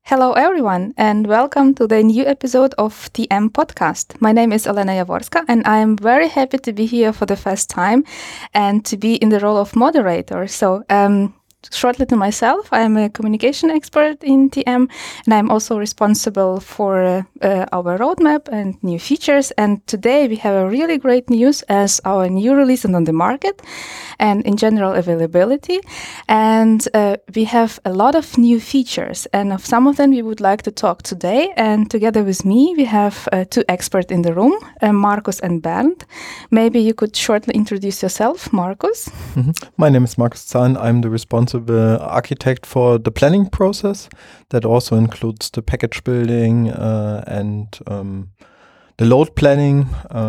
Hello, everyone, and welcome to the new episode of TM Podcast. My name is Elena Jaworska, and I am very happy to be here for the first time and to be in the role of moderator. So, shortly to myself, I am a communication expert in TM, and I'm also responsible for our roadmap and new features. And today we have a really great news as our new release is on the market and in general availability. And we have a lot of new features, and of some of them we would like to talk today. And together with me, we have two experts in the room, Markus and Bernd. Maybe you could shortly introduce yourself, Markus. My name is Markus Zahn. I'm the responsible architect for the planning process. That also includes the package building and the load planning.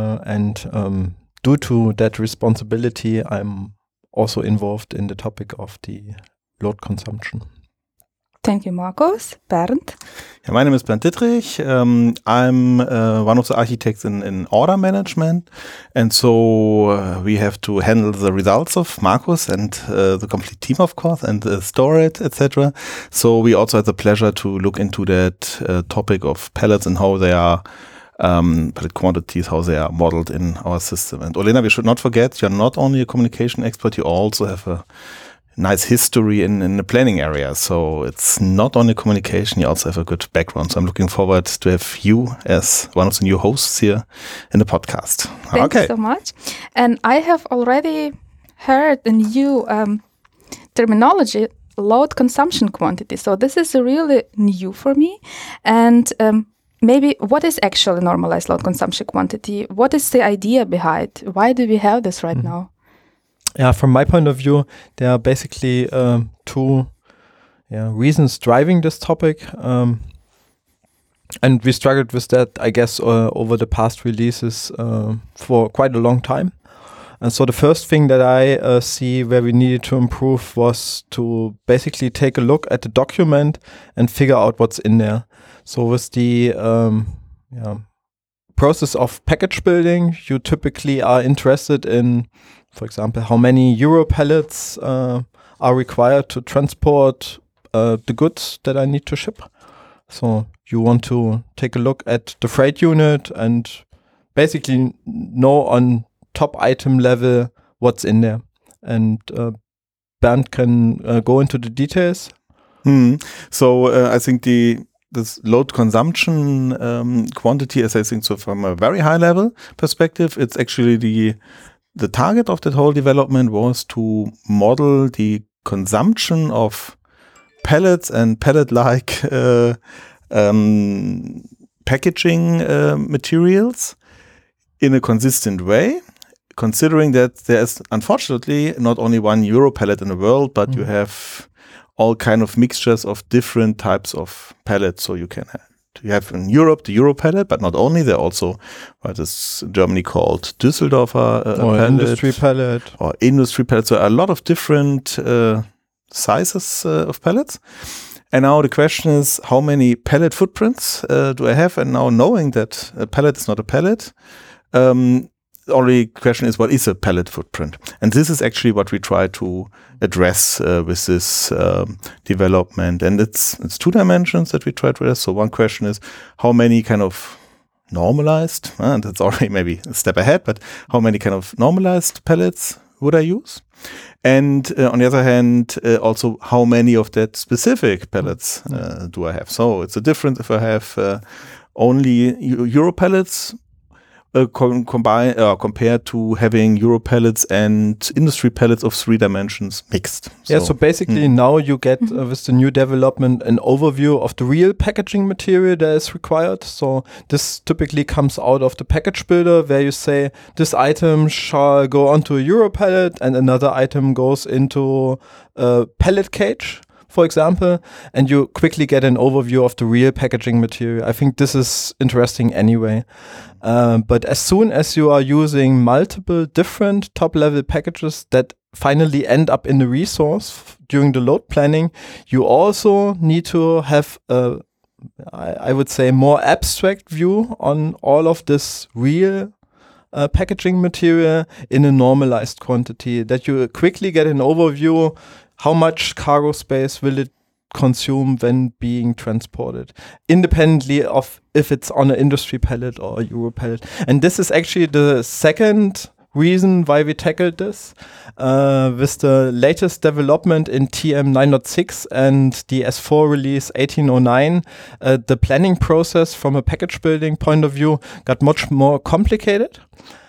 And due to that responsibility, I'm also involved in the topic of the load consumption. Thank you, Markus. Bernd? Yeah, my name is Bernd Dittrich. I'm one of the architects in order management. And so we have to handle the results of Markus and the complete team, of course, and store it, etc. So we also had the pleasure to look into that topic of pallets and how they are pallet quantities, how they are modeled in our system. And Olena, we should not forget, you're not only a communication expert, you also have a nice history in the planning area. So it's not only communication, you also have a good background. So I'm looking forward to have you as one of the new hosts here in the podcast. Thank you so much. And I have already heard the new terminology, load consumption quantity. So this is really new for me. And maybe what is actually normalized load consumption quantity? What is the idea behind? Why do we have this right now? Yeah, from my point of view, there are basically two reasons driving this topic. And we struggled with that, I guess, over the past releases for quite a long time. And so the first thing that I see where we needed to improve was to basically take a look at the document and figure out what's in there. So with the process of package building, you typically are interested in, for example, how many Euro pallets are required to transport the goods that I need to ship. So you want to take a look at the freight unit and basically know on top item level what's in there. And Bernd can go into the details. So I think this load consumption quantity, as I think, so from a very high level perspective, it's actually the target of that whole development was to model the consumption of pallets and pallet-like packaging materials in a consistent way, considering that there's unfortunately not only one Euro pallet in the world, but you have all kind of mixtures of different types of pallets. So you have in Europe the Euro pallet, but not only, they're also what is in Germany called Düsseldorfer or pallet, industry pallet. Or industry pallet. So a lot of different sizes of pallets. And now the question is, how many pallet footprints do I have? And now knowing that a pallet is not a pallet, the only question is, what is a pallet footprint? And this is actually what we try to address with this development. And it's two dimensions that we try to address. So one question is, how many kind of normalized, and that's already maybe a step ahead, but how many kind of normalized pallets would I use? And on the other hand, also how many of that specific pallets do I have? So it's a difference if I have only Euro pallets compared to having Euro pallets and industry pallets of 3 dimensions mixed. So basically now you get with the new development an overview of the real packaging material that is required. So this typically comes out of the package builder where you say this item shall go onto a Euro pallet and another item goes into a pallet cage, for example, and you quickly get an overview of the real packaging material. I think this is interesting anyway. But as soon as you are using multiple different top-level packages that finally end up in the resource during the load planning, you also need to have I would say, more abstract view on all of this real packaging material in a normalized quantity, that you quickly get an overview. How much cargo space will it consume when being transported, independently of if it's on an industry pallet or a Euro pallet. And this is actually the second reason why we tackled this. With the latest development in TM 9.6 and the S4 release 1809, the planning process from a package building point of view got much more complicated.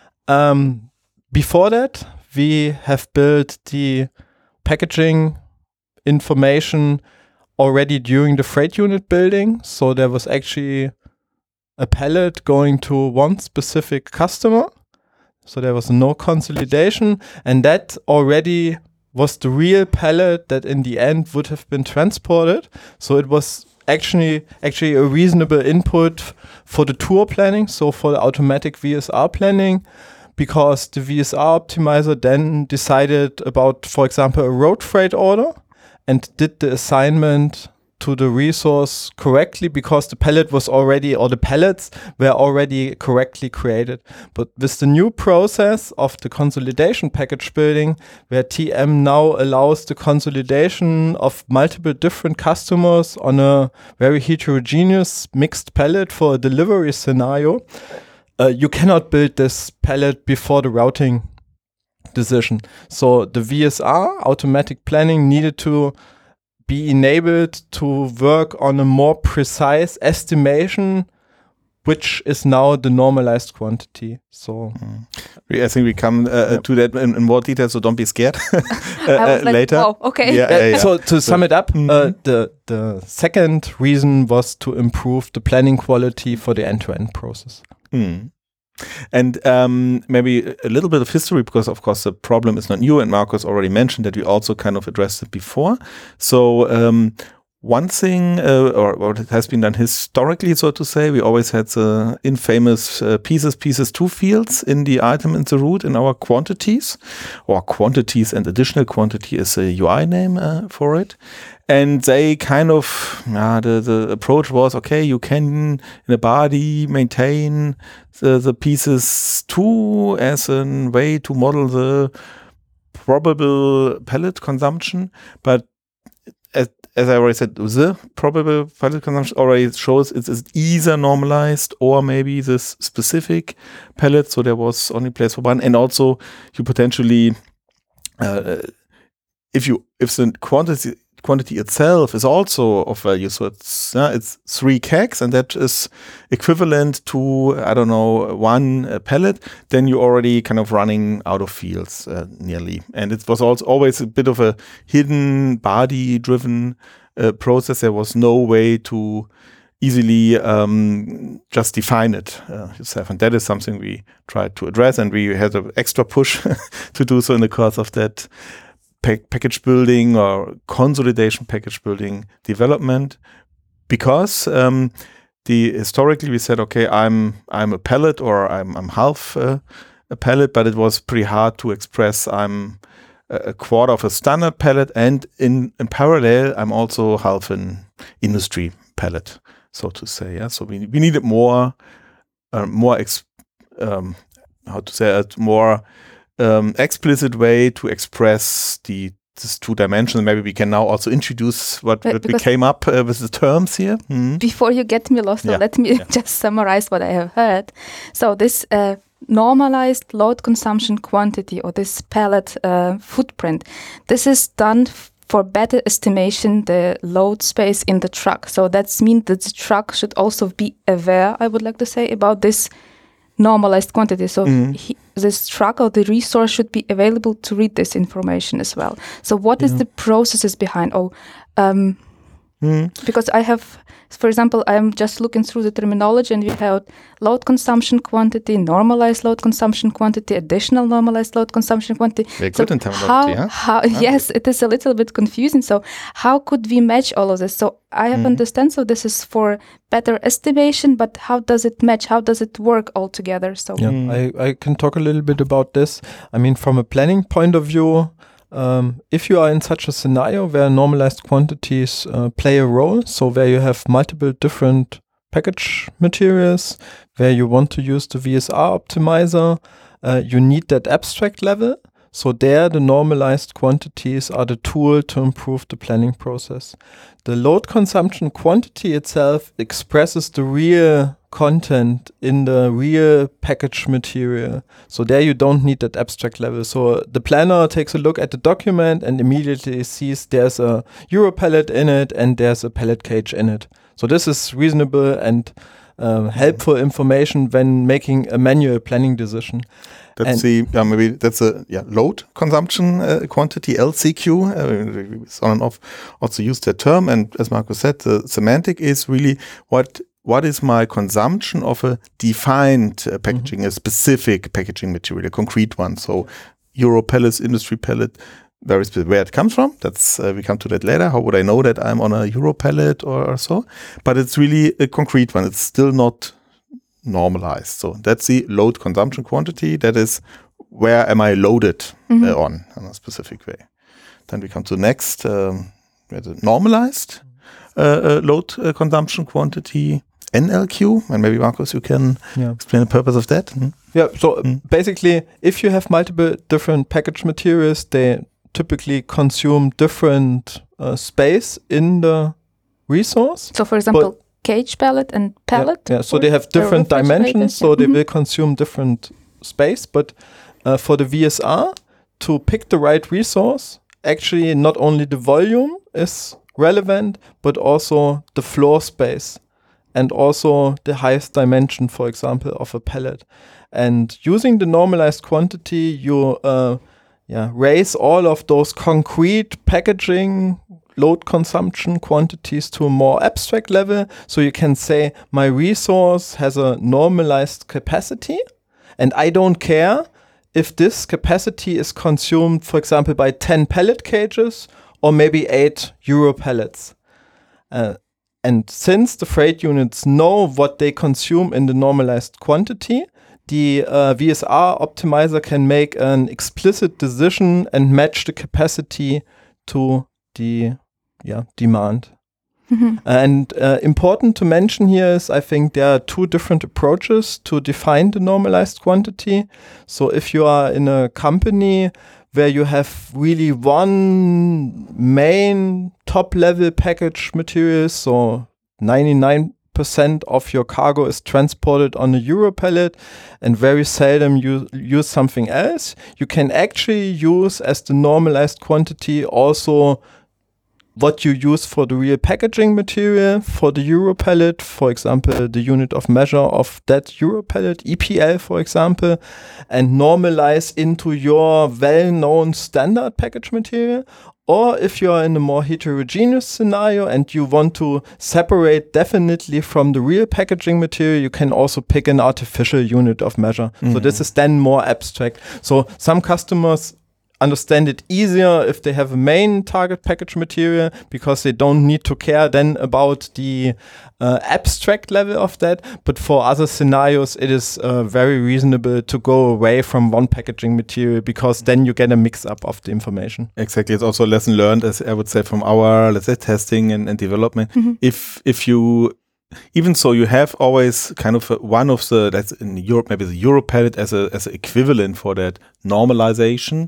Before that, we have built the packaging information already during the freight unit building. So there was actually a pallet going to one specific customer. So there was no consolidation, and that already was the real pallet that in the end would have been transported. So it was actually a reasonable input for the tour planning, so for the automatic VSR planning, because the VSR optimizer then decided about, for example, a road freight order and did the assignment to the resource correctly because the pallet was already, or the pallets were already correctly created. But with the new process of the consolidation package building, where TM now allows the consolidation of multiple different customers on a very heterogeneous mixed pallet for a delivery scenario, you cannot build this pallet before the routing decision. So the VSR automatic planning needed to be enabled to work on a more precise estimation, which is now the normalized quantity. So I think we come to that in more detail, so don't be scared later. Oh, okay. Yeah. So to sum it up, the second reason was to improve the planning quality for the end-to-end process. And maybe a little bit of history, because of course the problem is not new, and Markus already mentioned that we also kind of addressed it before. So one thing, or what has been done historically, so to say, we always had the infamous pieces 2 fields in the item in the root in our quantities, or quantities and additional quantity is a UI name for it. And they kind of, the approach was, okay, you can in a body maintain the pieces 2 as a way to model the probable pallet consumption. But as I already said, the probable pallet consumption already shows it's either normalized or maybe this specific pallet. So there was only place for one. And also you potentially, if the quantity itself is also of value, so it's 3 kegs, and that is equivalent to, I don't know, 1 pallet, then you're already kind of running out of fields nearly. And it was also always a bit of a hidden body-driven process. There was no way to easily just define it yourself. And that is something we tried to address, and we had an extra push to do so in the course of that package building or consolidation package building development, because historically we said, okay, I'm a pallet, or I'm half a pallet, but it was pretty hard to express I'm a quarter of a standard pallet, and in parallel I'm also half an industry pallet, so to say. Yeah, so we needed more explicit way to express this 2 dimensions. Maybe we can now also introduce what we came up with the terms here. Before you get me lost, let me just summarize what I have heard. So this normalized load consumption quantity, or this pallet footprint, this is done for better estimation the load space in the truck. So that means that the truck should also be aware, I would like to say, about this normalized quantity. So this truck or the resource should be available to read this information as well. So what is the processes behind? Because I have, for example, I'm just looking through the terminology, and we have load consumption quantity, normalized load consumption quantity, additional normalized load consumption quantity. Very good in terminology, Yes, it is a little bit confusing. So how could we match all of this? So I have understand. So this is for better estimation, but how does it match? How does it work all together? So I can talk a little bit about this. I mean, from a planning point of view, if you are in such a scenario where normalized quantities play a role, so where you have multiple different package materials, where you want to use the VSR optimizer, you need that abstract level. So there, the normalized quantities are the tool to improve the planning process. The load consumption quantity itself expresses the real content in the real package material. So there you don't need that abstract level. So the planner takes a look at the document and immediately sees there's a Euro pallet in it and there's a pallet cage in it. So this is reasonable and helpful information when making a manual planning decision. That's that's a load consumption quantity, LCQ. On and off also use that term. And as Markus said, the semantic is really what is my consumption of a defined packaging, a specific packaging material, a concrete one. So Euro pellets, industry pellet, very specific. Where it comes from, that's we come to that later. How would I know that I'm on a Euro pellet or so? But it's really a concrete one. It's still not normalized. So that's the load consumption quantity. That is where am I loaded on in a specific way. Then we come to the next, the normalized load consumption quantity, NLQ. And maybe Markus, you can explain the purpose of that. Yeah, so basically, if you have multiple different package materials, they typically consume different space in the resource. So for example, cage pallet and pallet. Yeah, so they have different dimensions, so they will consume different space. But for the VSR, to pick the right resource, actually not only the volume is relevant, but also the floor space and also the highest dimension, for example, of a pallet. And using the normalized quantity, you raise all of those concrete packaging load consumption quantities to a more abstract level. So you can say my resource has a normalized capacity and I don't care if this capacity is consumed, for example, by 10 pallet cages or maybe 8 Euro pallets. And since the freight units know what they consume in the normalized quantity, the VSR optimizer can make an explicit decision and match the capacity to the demand. And important to mention here is, I think there are two different approaches to define the normalized quantity. So if you are in a company where you have really one main top level package material, so 99% of your cargo is transported on a Euro pallet and very seldom you use something else, you can actually use as the normalized quantity also what you use for the real packaging material for the Euro pallet, for example, the unit of measure of that Euro pallet, EPL, for example, and normalize into your well-known standard package material. Or if you are in a more heterogeneous scenario and you want to separate definitely from the real packaging material, you can also pick an artificial unit of measure. So this is then more abstract. So some customers understand it easier if they have a main target package material because they don't need to care then about the abstract level of that. But for other scenarios, it is very reasonable to go away from one packaging material because then you get a mix-up of the information. Exactly. It's also a lesson learned, as I would say, from our, let's say, testing and development. If you even so, you have always kind of one of the, that's in Europe, maybe the Euro pallet as an equivalent for that normalization.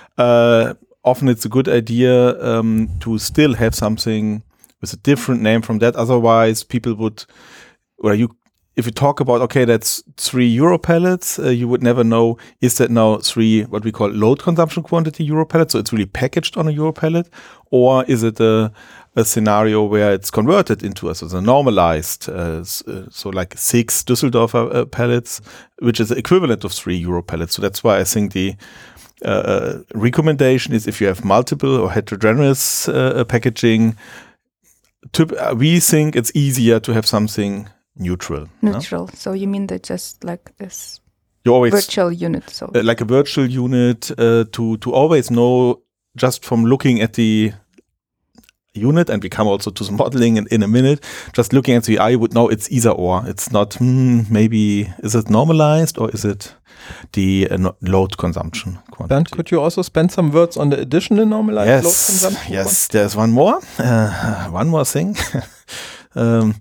Often it's a good idea to still have something with a different name from that. Otherwise, people would, if you talk about, okay, that's 3 Euro pallets, you would never know, is that now 3, what we call load consumption quantity Euro pallets, so it's really packaged on a Euro pallet, or is it a scenario where it's converted into a normalized, so like 6 Düsseldorfer pallets, which is the equivalent of 3 Euro pallets. So that's why I think the recommendation is if you have multiple or heterogeneous packaging, we think it's easier to have something neutral. Neutral. So you mean that just like this virtual unit? So like a virtual unit to always know just from looking at the unit, and we come also to the modeling in a minute, just looking at the eye, you would know it's either or. It's not, maybe, is it normalized or is it the load consumption quantity? Bernd, could you also spend some words on the additional normalized load consumption? Yes, there's one more thing.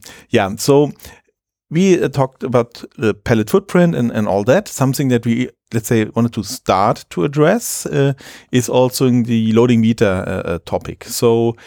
So we talked about the pallet footprint and all that, something that we, let's say, wanted to start to address is also in the loading meter topic. So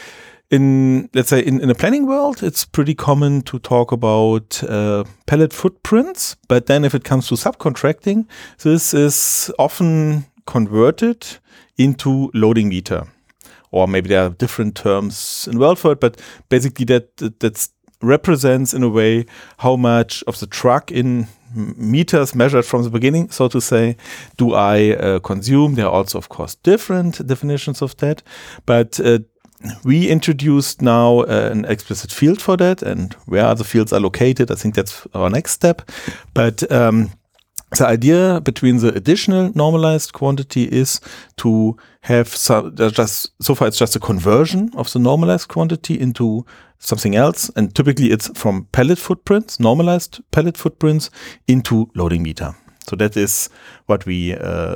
in a planning world, it's pretty common to talk about pallet footprints, but then if it comes to subcontracting, this is often converted into loading meter. Or maybe there are different terms in the world for it, but basically that represents in a way how much of the truck in meters measured from the beginning, so to say, do I consume. There are also, of course, different definitions of that, but we introduced now an explicit field for that, and where the fields are located, I think that's our next step. But the idea between the additional normalized quantity is to have so far it's just a conversion of the normalized quantity into something else, and typically it's from pallet footprints, normalized pallet footprints, into loading meter. So that is what we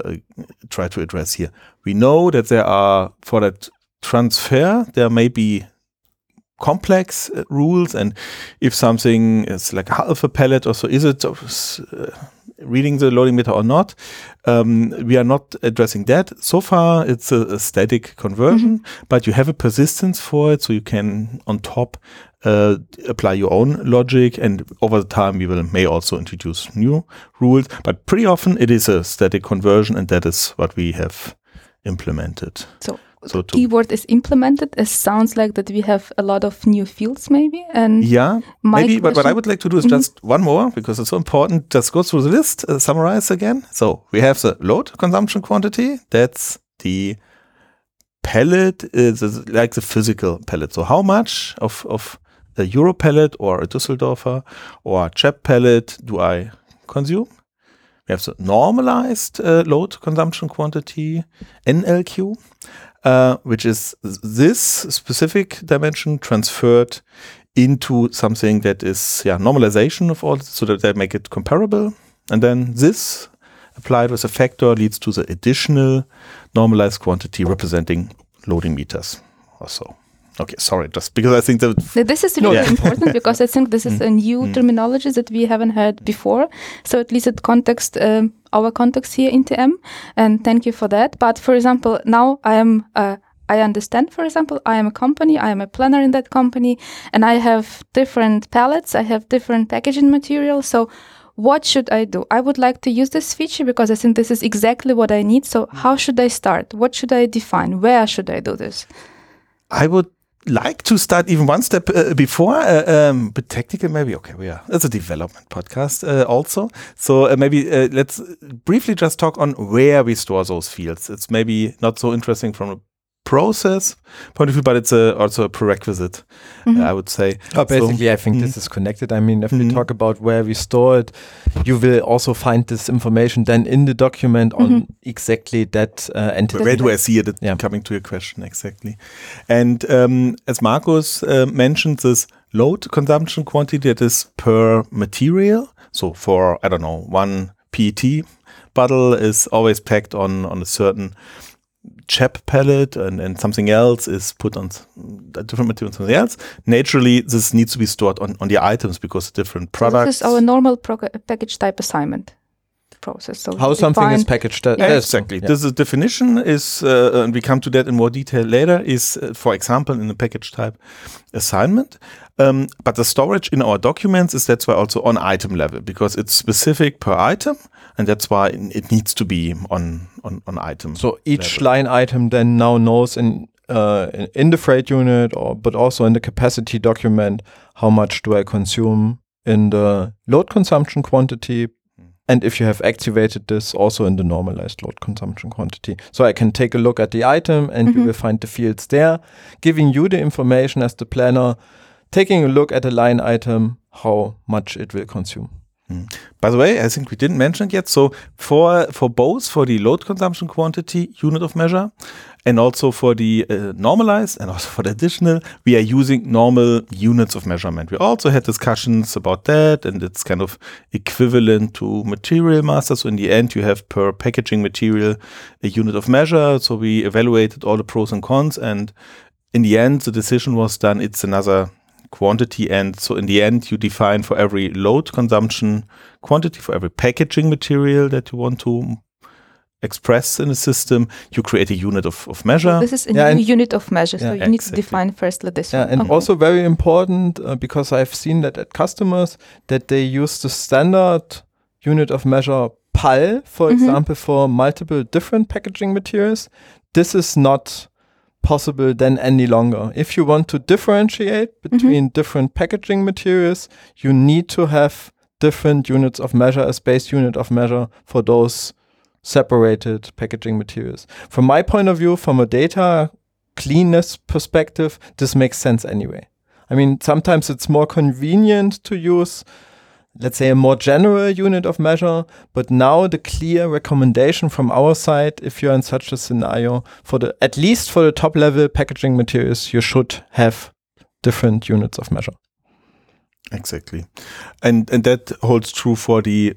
try to address here. We know that there are, for that transfer, there may be complex rules, and if something is like half a pallet or so, is it reading the loading meter or not? We are not addressing that. So far, it's a static conversion, but you have a persistence for it, so you can, on top, apply your own logic, and over the time, we may also introduce new rules, but pretty often it is a static conversion, and that is what we have implemented. So the keyword is implemented. It sounds like that we have a lot of new fields maybe. And yeah, maybe, but what I would like to do is just one more, because it's so important. Just go through the list, summarize again. So we have the load consumption quantity. That's the pallet, like the physical pallet. So how much of a Euro pallet or a Düsseldorfer or a CHEP pallet do I consume? We have the normalized load consumption quantity, NLQ. Which is this specific dimension transferred into something that is normalization of all, so that they make it comparable. And then this applied with a factor leads to the additional normalized quantity representing loading meters or so. Okay, sorry, just because I think that this is really important, because I think this is a new terminology that we haven't heard before. So at least it context our context here in TM, and thank you for that. But for example, now I understand, for example, I am a company, I am a planner in that company, and I have different pallets, I have different packaging material. So what should I do? I would like to use this feature because I think this is exactly what I need. So how should I start? What should I define? Where should I do this? I would like to start even one step before, but technical maybe. Okay, it's a development podcast also. So maybe let's briefly just talk on where we store those fields. It's maybe not so interesting from a process point of view, but it's also a prerequisite, I would say. Basically, I think this is connected. I mean, if we talk about where we store it, you will also find this information then in the document on exactly that entity. Where do I see it? Coming to your question, exactly. And as Markus mentioned, this load consumption quantity that is per material. So for, I don't know, one PET bottle is always packed on a certain CHEP pallet, and something else is put on a different material than something else. Naturally, this needs to be stored on the items because different products. So this is our normal package type assignment process. So how something is packaged. Exactly. Yeah. This definition is, and we come to that in more detail later, is, for example, in the package type assignment. But the storage in our documents that's why also on item level, because it's specific per item. And that's why it needs to be on item. So each line item then now knows in the freight unit, but also in the capacity document, how much do I consume in the load consumption quantity, and if you have activated this, also in the normalized load consumption quantity. So I can take a look at the item, and you will find the fields there, giving you the information as the planner, taking a look at a line item, how much it will consume. By the way, I think we didn't mention it yet. So for both, for the load consumption quantity unit of measure, and also for the normalized and also for the additional, we are using normal units of measurement. We also had discussions about that, and it's kind of equivalent to material master. So in the end, you have per packaging material a unit of measure. So we evaluated all the pros and cons, and in the end, the decision was done. It's another quantity, and so in the end you define for every load consumption quantity, for every packaging material that you want to express in the system, you create a unit of measure. This is a new unit of measure, so you need to define firstly this one. And also very important, because I've seen that at customers, that they use the standard unit of measure PAL, for example, for multiple different packaging materials. This is not possible then any longer. If you want to differentiate between different packaging materials, you need to have different units of measure, a space unit of measure for those separated packaging materials. From my point of view, from a data cleanness perspective, this makes sense anyway. I mean, sometimes it's more convenient to use, let's say, a more general unit of measure, but now the clear recommendation from our side, if you're in such a scenario, at least for the top level packaging materials, you should have different units of measure. Exactly. And that holds true for the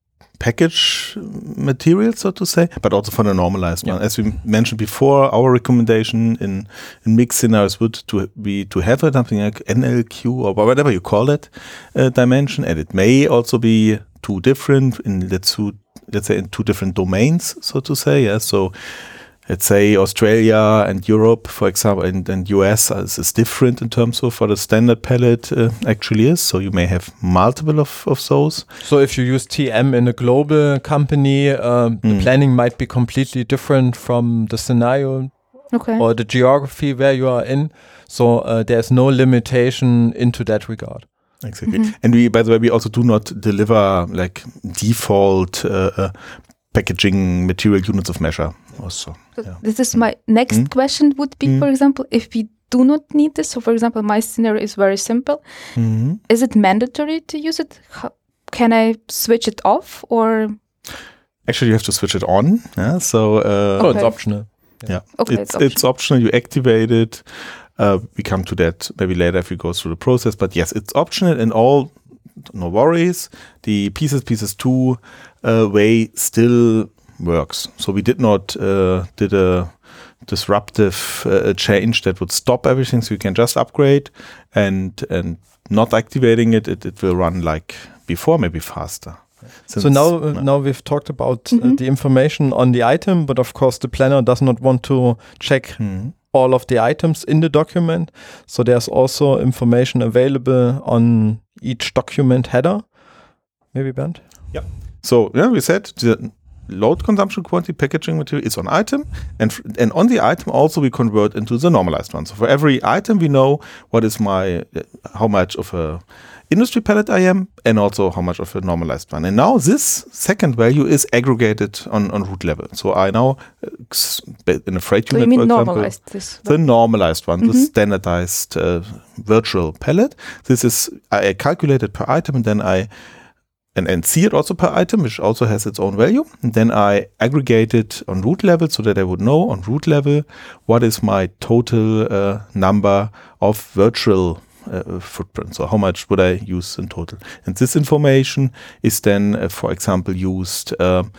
package material, so to say, but also for the normalized one. As we mentioned before, our recommendation in mixed scenarios would be to have something like NLQ or whatever you call it dimension, and it may also be too different in let's say in two different domains, so to say. Yeah, so let's say Australia and Europe, for example, and US is different in terms of what a standard palette actually is. So you may have multiple of those. So if you use TM in a global company, the planning might be completely different from the scenario or the geography where you are in. So there's no limitation into that regard. Exactly. And we, by the way, we also do not deliver like default packaging material units of measure also. So this is my next question would be, for example, if we do not need this, so for example, my scenario is very simple. Is it mandatory to use it? Can I switch it off or? Actually, you have to switch it on. Yeah? So it's optional. Yeah, it's optional. You activate it. We come to that maybe later if we go through the process. But yes, it's optional and all. No worries. The pieces 2 way still works. So we did not did a disruptive change that would stop everything. So you can just upgrade and not activating it. It will run like before, maybe faster. So now we've talked about the information on the item, but of course the planner does not want to check all of the items in the document. So there's also information available on each document header. Maybe Bernd? Yeah. So we said the load consumption quantity packaging material is on item, and on the item also we convert into the normalized one. So for every item we know what is how much of a industry palette I am, and also how much of a normalized one. And now this second value is aggregated on root level. So I now, in a freight unit, for example, the normalized one, the standardized virtual palette. This is I calculate it per item, and then and see it also per item, which also has its own value. And then I aggregate it on root level so that I would know on root level what is my total number of virtual footprint. So how much would I use in total? And this information is then, for example, used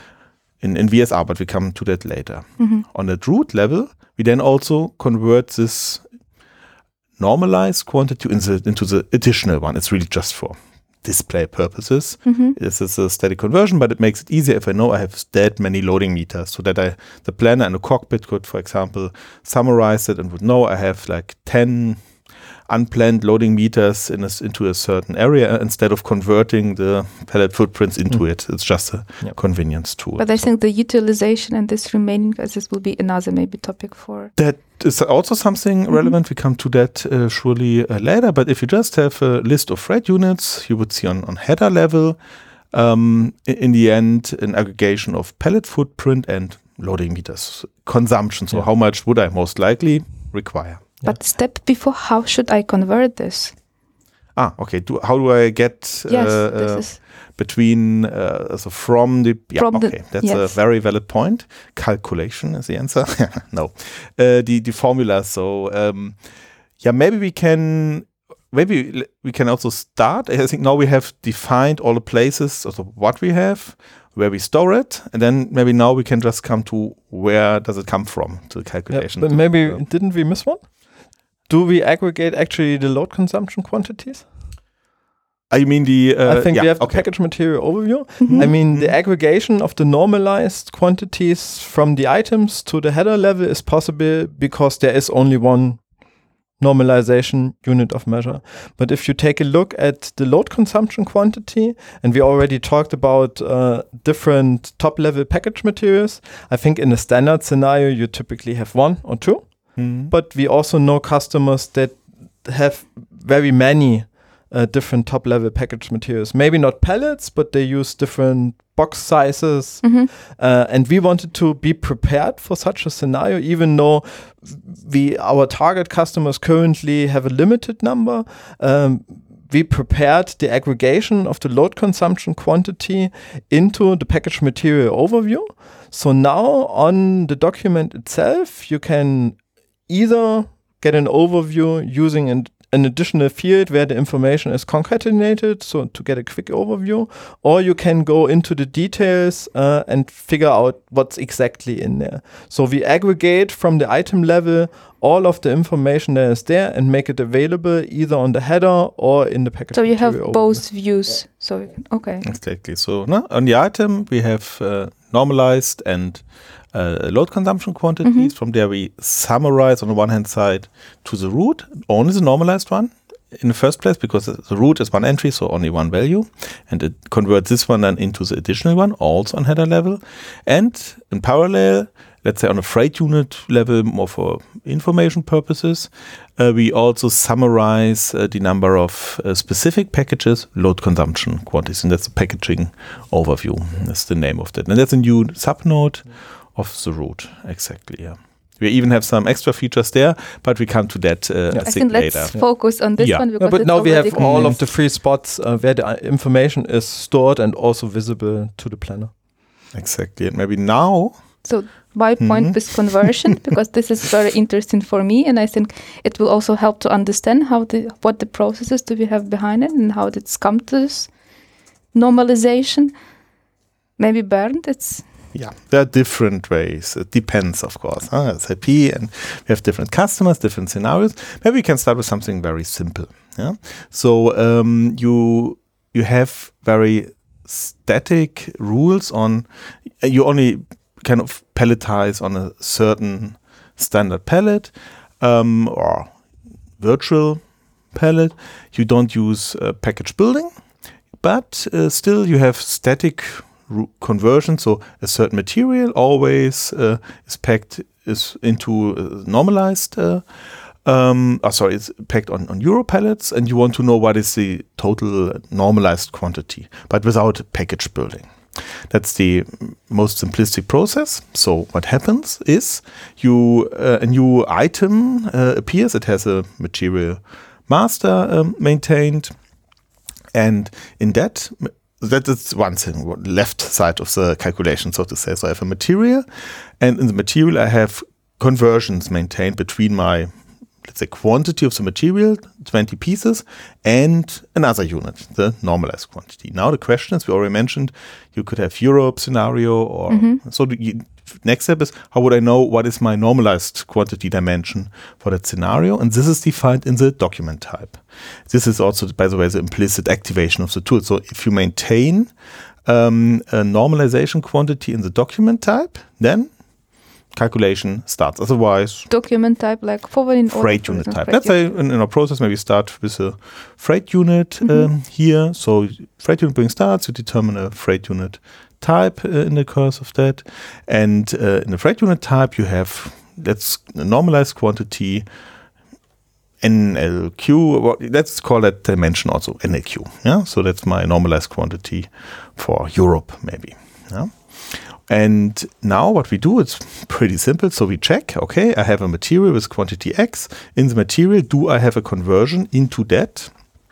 in VSR, but we come to that later. On the root level, we then also convert this normalized quantity into the additional one. It's really just for display purposes. This is a static conversion, but it makes it easier if I know I have that many loading meters, so that the planner and the cockpit could, for example, summarize it and would know I have like 10 unplanned loading meters into a certain area instead of converting the pallet footprints into it. It's just a convenience tool. But I think the utilization and this remaining, because this will be another maybe topic for... That is also something relevant. We come to that surely later. But if you just have a list of freight units, you would see on header level, in the end, an aggregation of pallet footprint and loading meters consumption. So how much would I most likely require? But step before, how should I convert this? Okay. How do I get between from the... That's a very valid point. Calculation is the answer. No. The formula. So maybe we can also start. I think now we have defined all the places, also what we have, where we store it, and then maybe now we can just come to where does it come from to the calculation. But maybe didn't we miss one? Do we aggregate actually the load consumption quantities? I mean the. I think we have the package material overview. I mean the aggregation of the normalized quantities from the items to the header level is possible because there is only one normalization unit of measure. But if you take a look at the load consumption quantity, and we already talked about different top-level package materials, I think in a standard scenario you typically have one or two. But we also know customers that have very many different top-level package materials. Maybe not pallets, but they use different box sizes. And we wanted to be prepared for such a scenario, even though our target customers currently have a limited number. We prepared the aggregation of the load consumption quantity into the package material overview. So now on the document itself, you can either get an overview using an additional field where the information is concatenated, so to get a quick overview, or you can go into the details and figure out what's exactly in there. So we aggregate from the item level all of the information that is there and make it available either on the header or in the package. So you have overview. both views. So okay. Exactly. So on the item we have normalized and load consumption quantities. From there we summarize on the one hand side to the root, only the normalized one in the first place, because the root is one entry, so only one value, and it converts this one then into the additional one, also on header level. And in parallel, let's say on a freight unit level, more for information purposes, we also summarize the number of specific packages, load consumption quantities, and that's the packaging overview. That's the name of that. And that's a new subnode of the root, exactly, yeah. We even have some extra features there, but we come to that I think later. Let's focus on this one. Because but now we have all of the free spots where the information is stored and also visible to the planner. Exactly, and maybe now... So my point with conversion, because this is very interesting for me, and I think it will also help to understand what the processes do we have behind it and how it's come to this normalization. Maybe Bernd, it's... Yeah, there are different ways. It depends, of course. SAP, and we have different customers, different scenarios. Maybe we can start with something very simple. Yeah. So you have very static rules on. You only kind of palletize on a certain standard pallet or virtual pallet. You don't use package building, but still you have static conversion, so a certain material always is packed into normalized. It's packed on Euro pallets, and you want to know what is the total normalized quantity, but without package building. That's the most simplistic process. So what happens is a new item appears. It has a material master maintained, and in that is one thing, left side of the calculation, so to say. So I have a material, and in the material I have conversions maintained between my, let's say, quantity of the material, 20 pieces, and another unit, the normalized quantity. Now the question is, we already mentioned, you could have Europe scenario, or so the next step is, how would I know what is my normalized quantity dimension for that scenario? And this is defined in the document type. This is also, by the way, the implicit activation of the tool. So if you maintain a normalization quantity in the document type, then calculation starts. Otherwise, document type, like forwarding freight unit type. Let's say in our process, maybe start with a freight unit here. So freight unit being starts, you determine a freight unit type in the course of that. And in the freight unit type, you have, that's a normalized quantity, NLQ, let's call that dimension also NLQ. Yeah, so that's my normalized quantity for Europe, maybe. Yeah. And now what we do, it's pretty simple. So we check, okay, I have a material with quantity X. In the material, do I have a conversion into that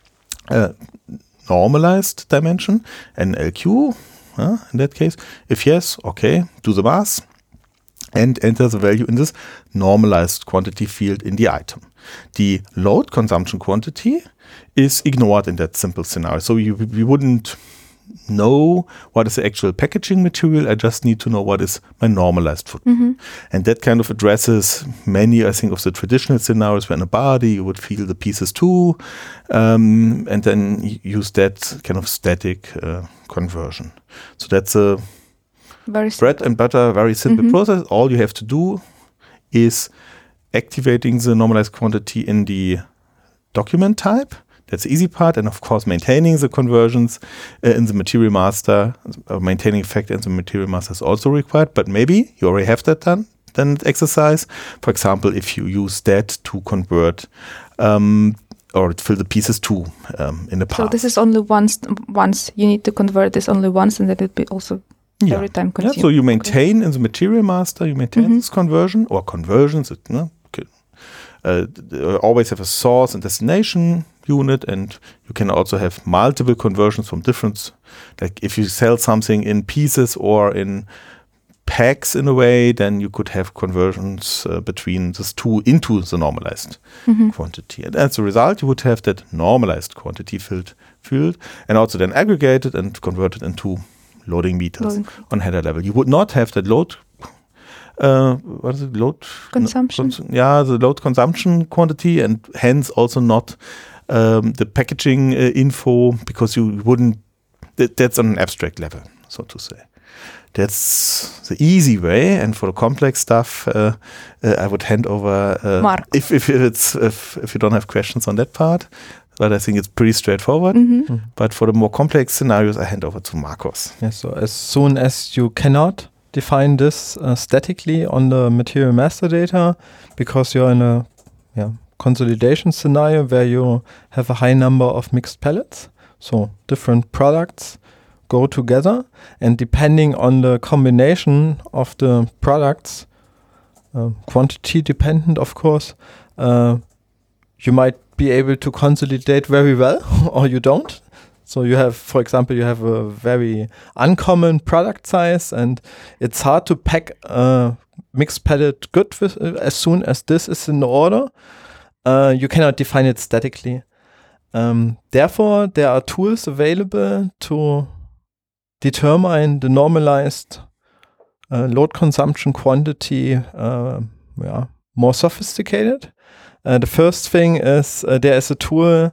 normalized dimension, NLQ, in that case? If yes, okay, do the math and enter the value in this normalized quantity field in the item. The load consumption quantity is ignored in that simple scenario. So we wouldn't know what is the actual packaging material. I just need to know what is my normalized footprint. And that kind of addresses many, I think, of the traditional scenarios where in a body you would feel the pieces too, and then use that kind of static conversion. So that's a Very bread and butter, very simple process. All you have to do is activating the normalized quantity in the document type. That's the easy part. And of course, maintaining the conversions in the material master, maintaining factor in the material master is also required. But maybe you already have that done, then exercise. For example, if you use that to convert or fill the pieces too in the past. So this is only once you need to convert this only once, and that it be also every time consumed. Yeah, so you maintain in the material master, you maintain this conversion or conversions. Always have a source and destination unit, and you can also have multiple conversions from different, like if you sell something in pieces or in packs in a way, then you could have conversions between these two into the normalized quantity. And as a result, you would have that normalized quantity filled, and also then aggregated and converted into loading meters on header level. You would not have that load what is it? Load consumption. The load consumption quantity, and hence also not the packaging info, because you wouldn't. That's on an abstract level, so to say. That's the easy way, and for the complex stuff, I would hand over Mark. If you don't have questions on that part. But I think it's pretty straightforward. But for the more complex scenarios, I hand over to Markus. Yeah, so as soon as you cannot define this statically on the material master data, because you're in a consolidation scenario where you have a high number of mixed pallets, so different products go together, and depending on the combination of the products, quantity dependent of course, you might be able to consolidate very well or you don't. So you have, for example, a very uncommon product size, and it's hard to pack a mixed pallet good as soon as this is in the order. You cannot define it statically. Therefore, there are tools available to determine the normalized load consumption quantity, more sophisticated. The first thing is there is a tool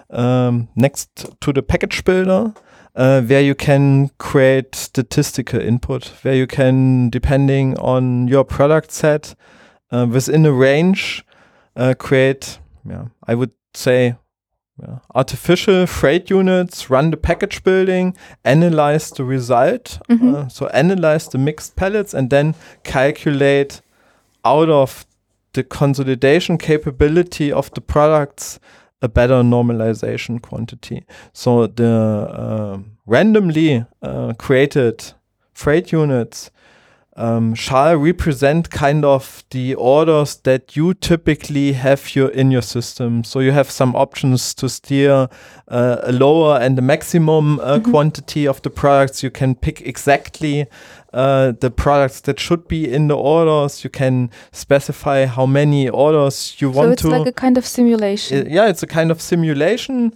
next to the package builder where you can create statistical input, where you can, depending on your product set, within a range, create, I would say, artificial freight units, run the package building, analyze the result, so analyze the mixed pallets, and then calculate out of the consolidation capability of the products a better normalization quantity. So the randomly created freight units shall represent kind of the orders that you typically have in your system. So you have some options to steer a lower and a maximum quantity of the products. You can pick exactly the products that should be in the orders. You can specify how many orders you want to. So it's like a kind of simulation. It's a kind of simulation,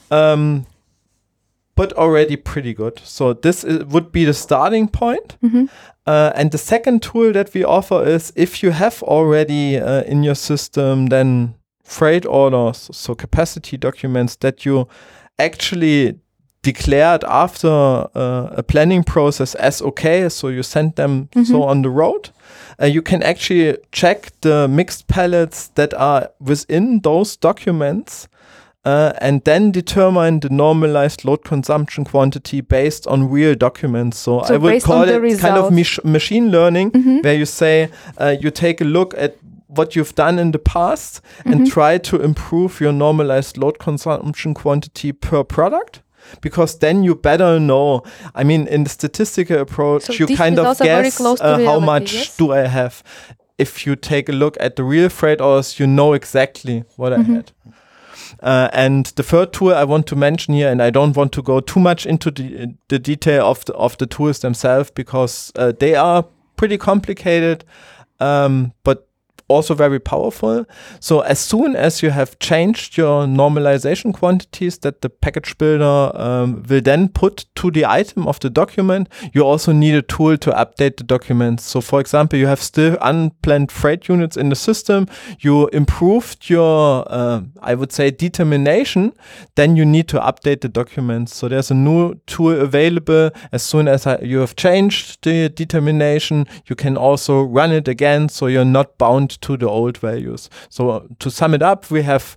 but already pretty good. So this would be the starting point. And the second tool that we offer is, if you have already in your system then freight orders, so capacity documents that you actually declared after a planning process as okay, so you send them so on the road, you can actually check the mixed pallets that are within those documents and then determine the normalized load consumption quantity based on real documents. So I would call it kind of machine learning, where you say you take a look at what you've done in the past and try to improve your normalized load consumption quantity per product. Because then you better know. I mean, in the statistical approach, so you kind of guess how much do I have. If you take a look at the real freight orders, you know exactly what I had. And the third tool I want to mention here, and I don't want to go too much into the detail of the tools themselves, because they are pretty complicated. But also very powerful. So as soon as you have changed your normalization quantities that the package builder will then put to the item of the document, you also need a tool to update the documents. So for example, you have still unplanned freight units in the system, you improved your, I would say, determination, then you need to update the documents. So there's a new tool available. As soon as you have changed the determination, you can also run it again, so you're not bound to the old values. So to sum it up, we have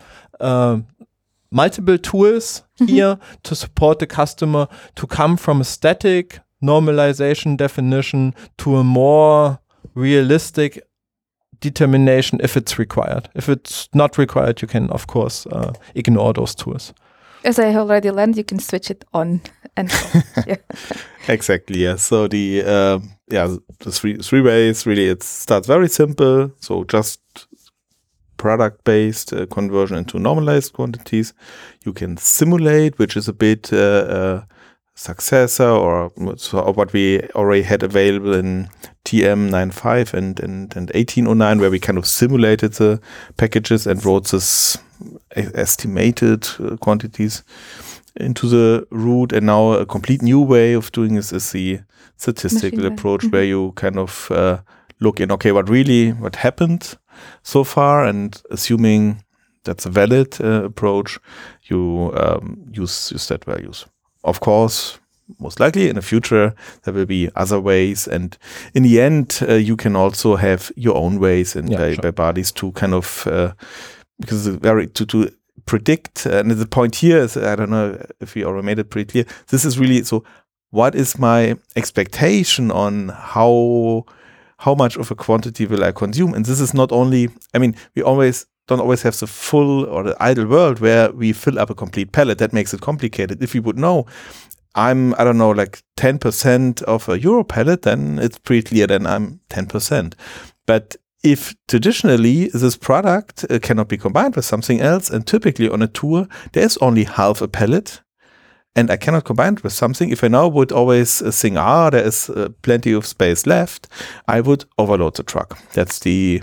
multiple tools here to support the customer to come from a static normalization definition to a more realistic determination if it's required. If it's not required, you can, of course, ignore those tools. As I already learned, you can switch it on and off. Yeah. Exactly, yeah. So the three ways, really, it starts very simple. So just product-based conversion into normalized quantities. You can simulate, which is a bit successor or what we already had available in TM95 and 1809, where we kind of simulated the packages and wrote this estimated quantities into the root. And now a complete new way of doing this is the statistical approach, where you kind of look in, okay, what happened so far, and assuming that's a valid approach, you use that values. Of course, most likely in the future, there will be other ways. And in the end, you can also have your own ways and by bodies to kind of, because it's very, to predict. And the point here is, I don't know if we already made it pretty clear. This is really, so what is my expectation on how much of a quantity will I consume? And this is not only, I mean, we don't always have the full or the ideal world where we fill up a complete pallet. That makes it complicated. If we would know I'm, like 10% of a Euro pallet, then it's pretty clear, then I'm 10%. But if traditionally this product cannot be combined with something else, and typically on a tour, there's only half a pallet, and I cannot combine it with something. If I now would always think, there is plenty of space left, I would overload the truck. That's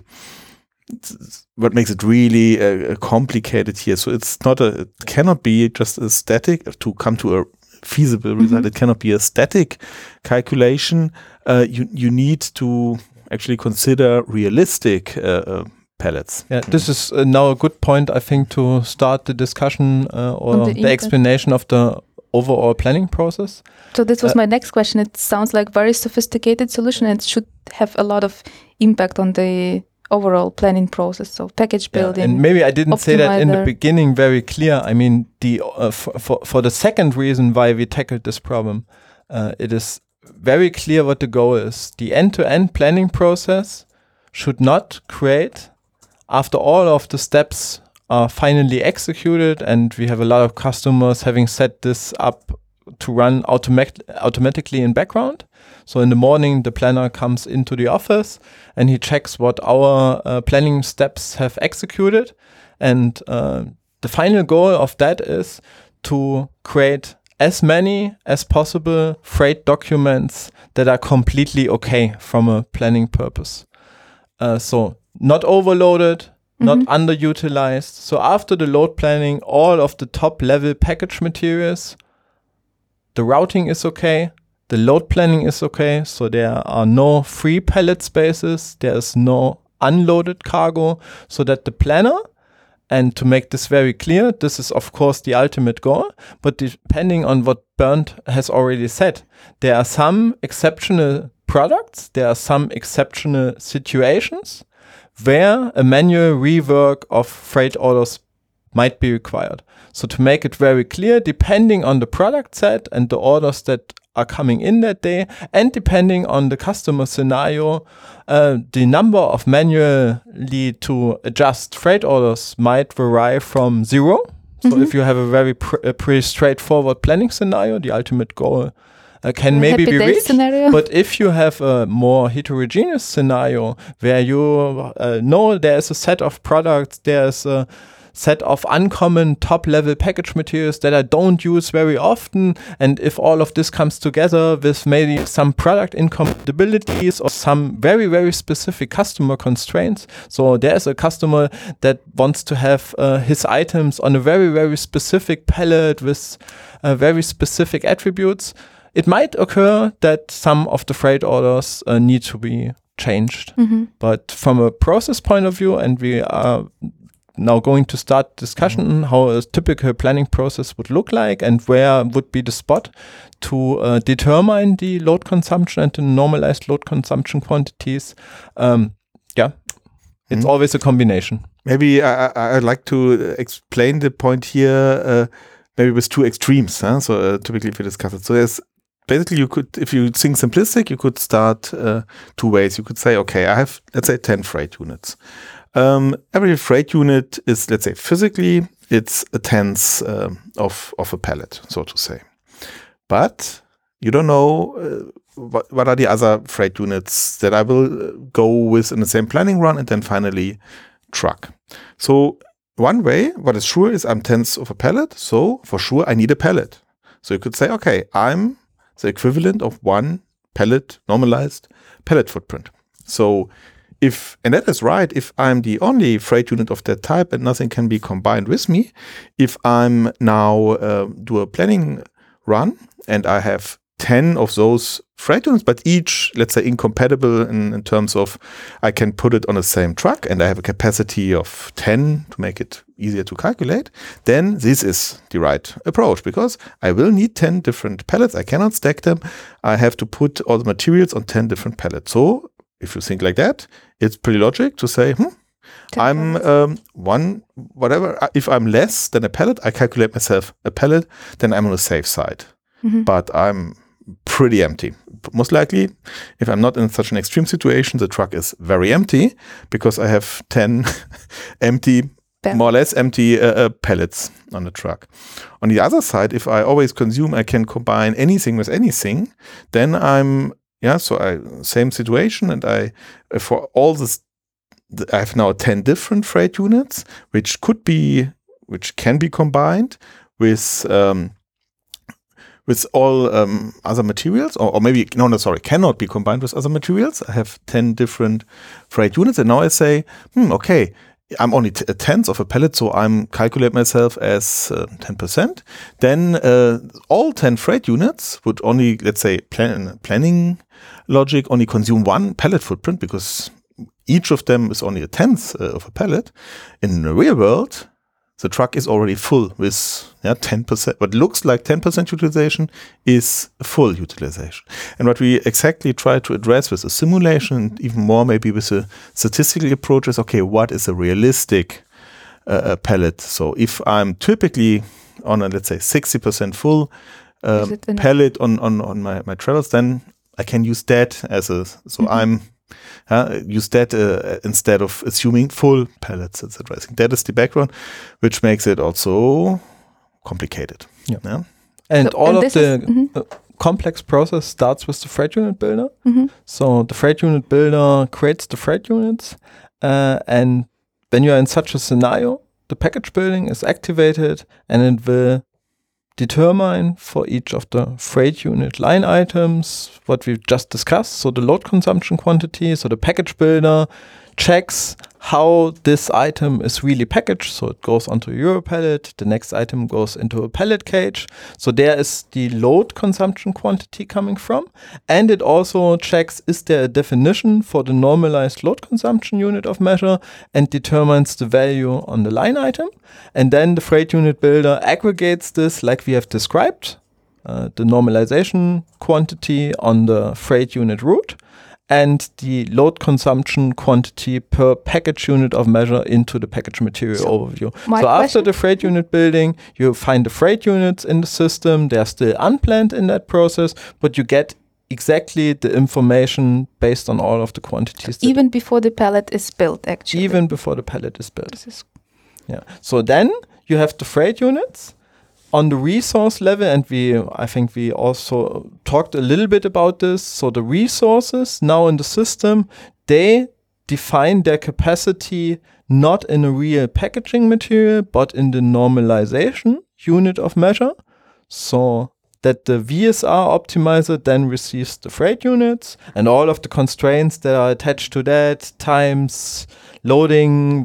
what makes it really complicated here. So it cannot be just a static to come to a feasible result. It cannot be a static calculation. You need to actually consider realistic pallets. Yeah, this is now a good point, I think, to start the discussion or the explanation of the overall planning process. So this was my next question. It sounds like very sophisticated solution, and it should have a lot of impact on the overall planning process. So package building. And maybe I didn't say that in the beginning very clear. I mean, the for the second reason why we tackled this problem, it is very clear what the goal is. The end-to-end planning process should not create, after all of the steps are finally executed, and we have a lot of customers having set this up to run automatically in background. So in the morning, the planner comes into the office and he checks what our planning steps have executed. And the final goal of that is to create as many as possible freight documents that are completely okay from a planning purpose. So not overloaded, not underutilized. So after the load planning, all of the top level package materials, the routing is okay, the load planning is okay, so there are no free pallet spaces, there is no unloaded cargo, so that the planner, and to make this very clear, this is of course the ultimate goal, but depending on what Bernd has already said, there are some exceptional products, there are some exceptional situations where a manual rework of freight orders might be required. So to make it very clear, depending on the product set and the orders that are coming in that day, and depending on the customer scenario, the number of manually to adjust freight orders might vary from 0. So if you have a very pretty straightforward planning scenario, the ultimate goal can maybe be reached. Scenario. But if you have a more heterogeneous scenario where you know there's a set of products, there's set of uncommon top-level package materials that I don't use very often. And if all of this comes together with maybe some product incompatibilities or some very, very specific customer constraints. So there's a customer that wants to have his items on a very, very specific palette with very specific attributes. It might occur that some of the freight orders need to be changed. But from a process point of view, and we are now going to start discussion on how a typical planning process would look like and where would be the spot to determine the load consumption and the normalized load consumption quantities. It's always a combination. Maybe I'd like to explain the point here, maybe with two extremes. So typically if we discuss it. So there's basically, you could, if you think simplistic, you could start two ways. You could say, okay, I have, let's say, 10 freight units. Every freight unit is, let's say, physically, it's a tenth of a pallet, so to say. But you don't know what are the other freight units that I will go with in the same planning run and then finally truck. So one way, what is sure is I'm tenth of a pallet, so for sure I need a pallet. So you could say, okay, I'm the equivalent of one pallet, normalized pallet footprint. So and that is right, if I'm the only freight unit of that type and nothing can be combined with me, if I'm now do a planning run and I have 10 of those freight units, but each, let's say, incompatible in terms of I can put it on the same truck and I have a capacity of 10 to make it easier to calculate, then this is the right approach because I will need 10 different pallets. I cannot stack them. I have to put all the materials on 10 different pallets. So if you think like that, it's pretty logic to say, I'm if I'm less than a pallet, I calculate myself a pallet, then I'm on the safe side. But I'm pretty empty. Most likely, if I'm not in such an extreme situation, the truck is very empty because I have 10 empty, more or less empty pallets on the truck. On the other side, if I always consume, I can combine anything with anything, then same situation, and for all this, I have now 10 different freight units, which can be combined with all other materials, or maybe, cannot be combined with other materials. I have 10 different freight units, and now I say, okay, I'm only a tenth of a pallet, so I'm calculate myself as 10%. Then all 10 freight units would only, let's say, planning logic, only consume one pallet footprint because each of them is only a tenth of a pallet. In the real world, the truck is already full with 10%. What looks like 10% utilization is full utilization. And what we exactly try to address with a simulation, even more maybe with a statistical approach, is, okay, what is a realistic pallet? So if I'm typically on a, let's say, 60% full pallet on my travels, then I can use that as I'm use that instead of assuming full pallets, etc. I think that is the background, which makes it also complicated. Yeah. And the complex process starts with the freight unit builder. So the freight unit builder creates the freight units, and when you are in such a scenario, the package building is activated, and it will determine for each of the freight unit line items what we've just discussed. So the load consumption quantity, so the package builder checks how this item is really packaged. So it goes onto a Euro pallet, the next item goes into a pallet cage. So there is the load consumption quantity coming from. And it also checks, is there a definition for the normalized load consumption unit of measure, and determines the value on the line item. And then the freight unit builder aggregates this like we have described, the normalization quantity on the freight unit route, and the load consumption quantity per package unit of measure into the package material overview. So after the freight unit building, you find the freight units in the system. They're still unplanned in that process, but you get exactly the information based on all of the quantities. Even before the pallet is built, actually. Even before the pallet is built. So then you have the freight units on the resource level, and I think we also talked a little bit about this. So the resources now in the system, they define their capacity not in a real packaging material, but in the normalization unit of measure, so that the VSR optimizer then receives the freight units and all of the constraints that are attached to that, times, loading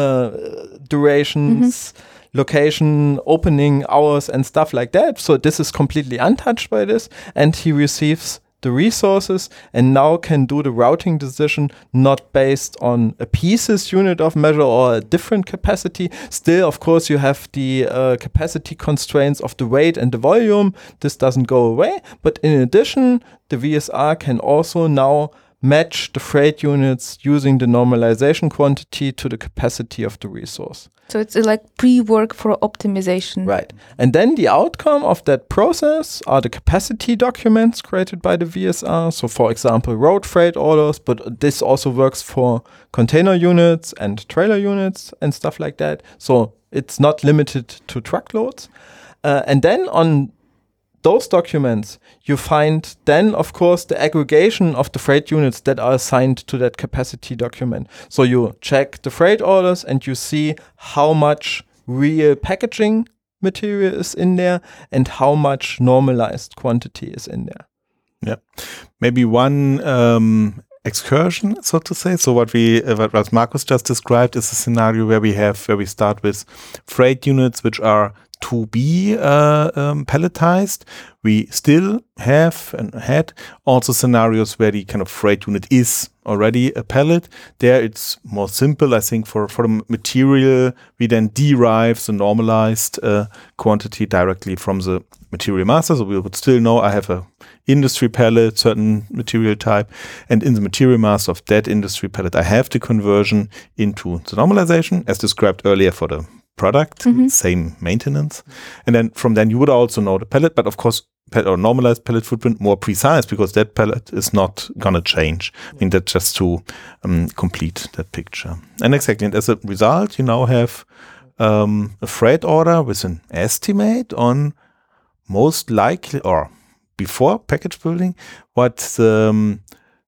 durations, location, opening hours, and stuff like that. So this is completely untouched by this, and he receives the resources and now can do the routing decision not based on a pieces unit of measure or a different capacity. Still, of course, you have the capacity constraints of the weight and the volume. This doesn't go away. But in addition, the VSR can also now match the freight units using the normalization quantity to the capacity of the resource. So it's like pre-work for optimization. Right. And then the outcome of that process are the capacity documents created by the VSR. So for example, road freight orders, but this also works for container units and trailer units and stuff like that. So it's not limited to truckloads. And then on those documents, you find then, of course, the aggregation of the freight units that are assigned to that capacity document. So you check the freight orders and you see how much real packaging material is in there and how much normalized quantity is in there. Yeah. Maybe one excursion, so to say. So what Markus just described is a scenario where we start with freight units which are to be palletized. We still have and had also scenarios where the kind of freight unit is already a pallet. There it's more simple, I think, for the material. We then derive the normalized quantity directly from the material master. So we would still know I have a industry pallet, certain material type, and in the material master of that industry pallet, I have the conversion into the normalization, as described earlier for the product, same maintenance. And then from then you would also know the pallet, but of course, or normalized pallet footprint more precise because that pallet is not going to change. I mean, that's just to complete that picture. And exactly, and as a result, you now have a freight order with an estimate on most likely, or before package building, what the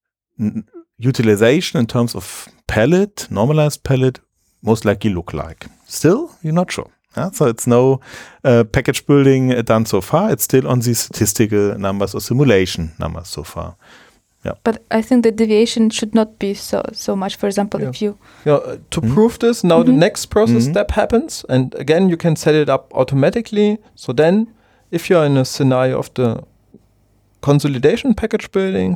utilization in terms of pallet, normalized pallet, most likely look like. Still, you're not sure. So it's no package building done so far. It's still on the statistical numbers or simulation numbers so far. Yeah. But I think the deviation should not be so much. For example, if you... to prove this, now the next process step happens. And again, you can set it up automatically. So then, if you're in a scenario of the consolidation package building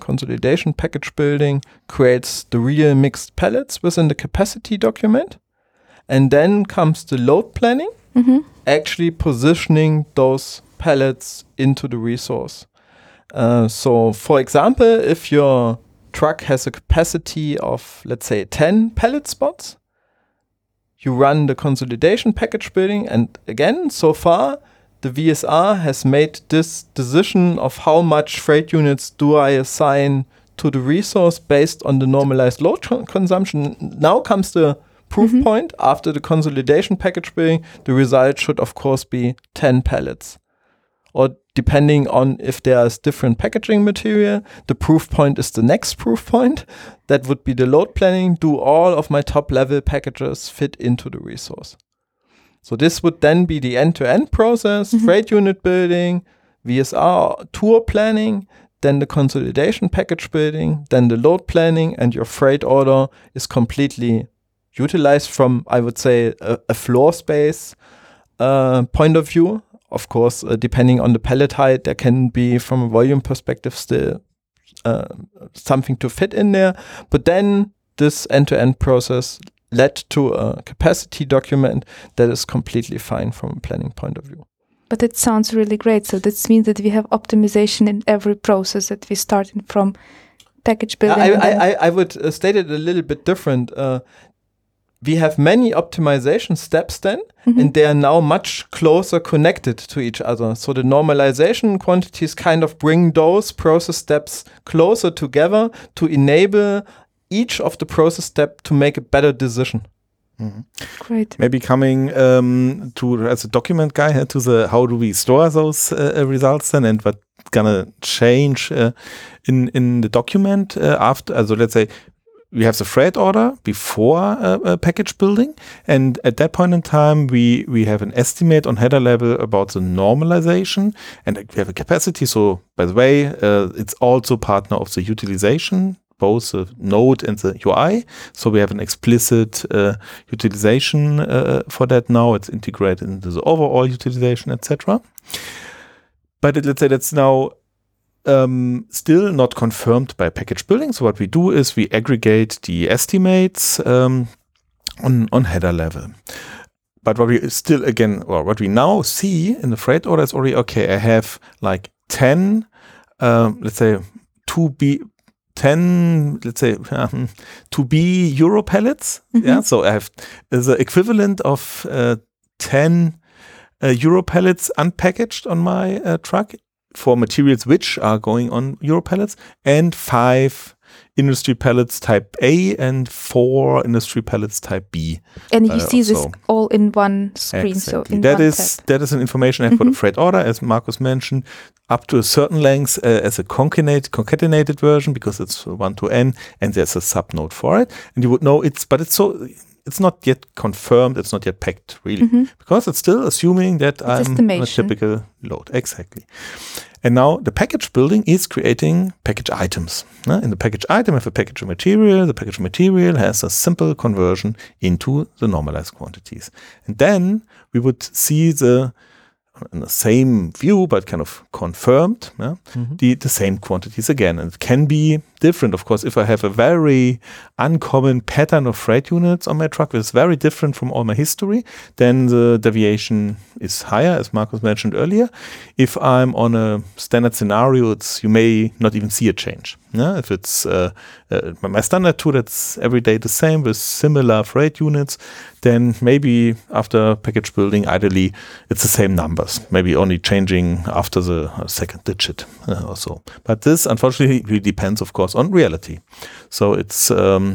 creates the real mixed pallets within the capacity document. And then comes the load planning, actually positioning those pallets into the resource. So, for example, if your truck has a capacity of, let's say, 10 pallet spots, you run the consolidation package building. And again, so far, the VSR has made this decision of how much freight units do I assign to the resource based on the normalized load consumption. Now comes the proof point. After the consolidation package building, the result should of course be 10 pallets. Or depending on if there is different packaging material, the proof point is the next proof point. That would be the load planning. Do all of my top level packages fit into the resource? So this would then be the end-to-end process, freight unit building, VSR tour planning, then the consolidation package building, then the load planning, and your freight order is completely utilized from, I would say, a floor space point of view. Of course, depending on the pallet height, there can be, from a volume perspective, still something to fit in there. But then this end-to-end process led to a capacity document that is completely fine from a planning point of view. But it sounds really great. So this means that we have optimization in every process, that we start from package building. I would state it a little bit different. We have many optimization steps then, and they are now much closer connected to each other. So the normalization quantities kind of bring those process steps closer together to enable each of the process steps to make a better decision. Great. Maybe coming to, as a document guy, to the how do we store those results then, and what's gonna change in the document after. So let's say we have the freight order before package building, and at that point in time, we have an estimate on header level about the normalization, and we have a capacity. So, by the way, it's also partner of the utilization, both the node and the UI. So we have an explicit utilization for that now. It's integrated into the overall utilization, etc. But let's say that's now still not confirmed by package building. So what we do is we aggregate the estimates on header level. But what we still, again, or what we now see in the freight order is already, okay, I have like 10, let's say 2B Euro pallets. Mm-hmm. Yeah, so I have the equivalent of 10 Euro pallets unpackaged on my truck for materials which are going on Euro pallets, and 5 industry pallets type A and 4 industry pallets type B. And you see this all in one screen. Exactly. So in that one is tab. that is an information I have for the freight order, as Markus mentioned, up to a certain length as a concatenated version, because it's 1 to n, and there's a subnode for it. And you would know it's not yet confirmed, it's not yet packed really, because it's still assuming that I'm on a typical load. Exactly. And now the package building is creating package items. In the package item, I have a package of material. The package of material has a simple conversion into the normalized quantities. And then we would see in the same view, but kind of confirmed, the same quantities again. And it can be different, of course. If I have a very uncommon pattern of freight units on my truck that is very different from all my history, then the deviation is higher, as Markus mentioned earlier. If I'm on a standard scenario, you may not even see a change. If it's my standard tool that's every day the same with similar freight units, then maybe after package building, ideally, it's the same numbers, maybe only changing after the second digit or so. But this, unfortunately, really depends, of course, on reality. So it's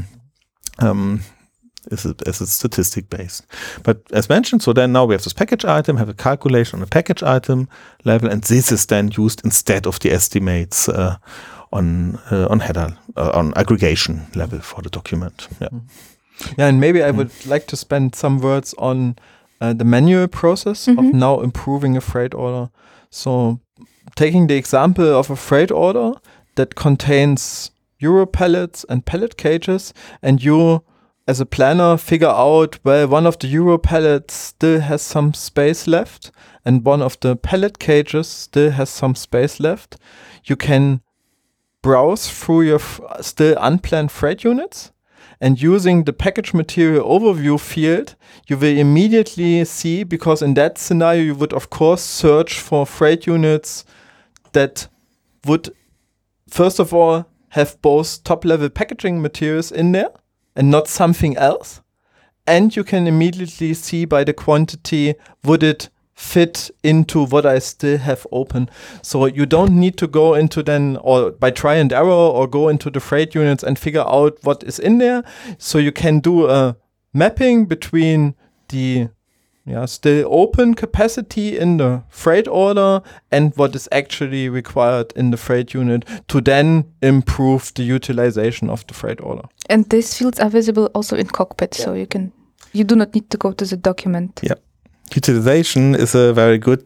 statistic based. But as mentioned, so then now we have this package item, have a calculation on a package item level, and this is then used instead of the estimates on header, on aggregation level for the document. Yeah. Yeah, and maybe I would like to spend some words on the manual process of now improving a freight order. So taking the example of a freight order that contains Euro pallets and pallet cages, and you as a planner figure out, well, one of the Euro pallets still has some space left and one of the pallet cages still has some space left. You can browse through your still unplanned freight units, and using the package material overview field, you will immediately see, because in that scenario you would of course search for freight units that would first of all have both top level packaging materials in there and not something else. And you can immediately see by the quantity, would it fit into what I still have open. So you don't need to go into then, or by try and error, or go into the freight units and figure out what is in there. So you can do a mapping between the still open capacity in the freight order and what is actually required in the freight unit to then improve the utilization of the freight order. And these fields are visible also in Cockpit, so you do not need to go to the document. Yeah. Utilization is a very good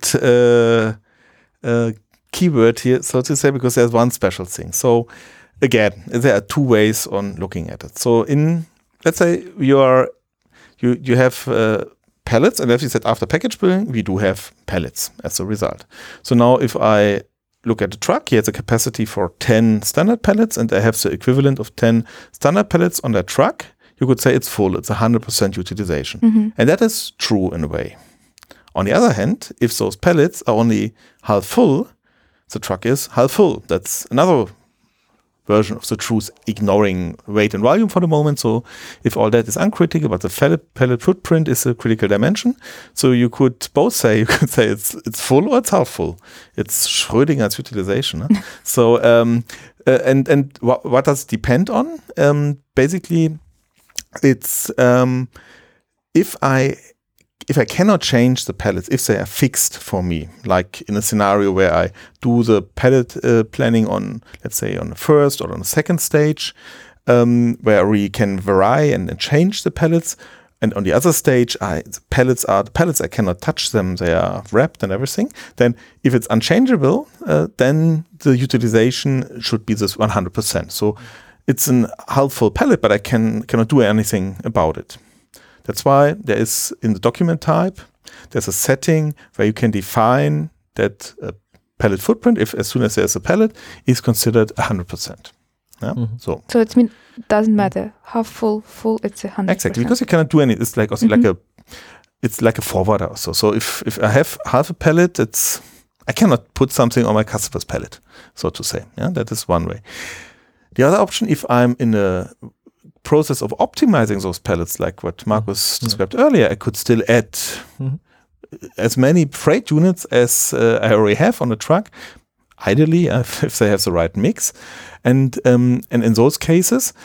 keyword here, so to say, because there's one special thing. So again, there are 2 ways on looking at it. So let's say you have pallets, and as we said, after package building, we do have pallets as a result. So now if I look at the truck, he has a capacity for 10 standard pallets, and I have the equivalent of 10 standard pallets on that truck, you could say it's full, it's 100% utilization. And that is true in a way. On the other hand, if those pallets are only half full, the truck is half full. That's another version of the truth, ignoring weight and volume for the moment. So if all that is uncritical, but the pallet footprint is a critical dimension. So you could both say, it's full or it's half full. It's Schrödinger's utilization. Huh? So, and what does it depend on? Basically, it's if I cannot change the pallets, if they are fixed for me, like in a scenario where I do the pallet planning on, let's say, on the first or on the second stage, where we can vary and change the pellets. And on the other stage, the pellets, I cannot touch them. They are wrapped and everything. Then if it's unchangeable, then the utilization should be this 100%. So it's an half-full pellet, but I cannot do anything about it. That's why there is, in the document type, there's a setting where you can define that a pellet footprint, if as soon as there's a pellet, is considered 100%. Yeah? So it doesn't matter half full, it's 100%. Exactly, because you cannot do any. It's like also it's like a forwarder also. So if I have half a pellet, I cannot put something on my customer's pellet, so to say. Yeah, that is one way. The other option, if I'm in a process of optimizing those pellets, like what Markus described earlier, I could still add as many freight units as I already have on the truck, ideally, if they have the right mix. And in those cases,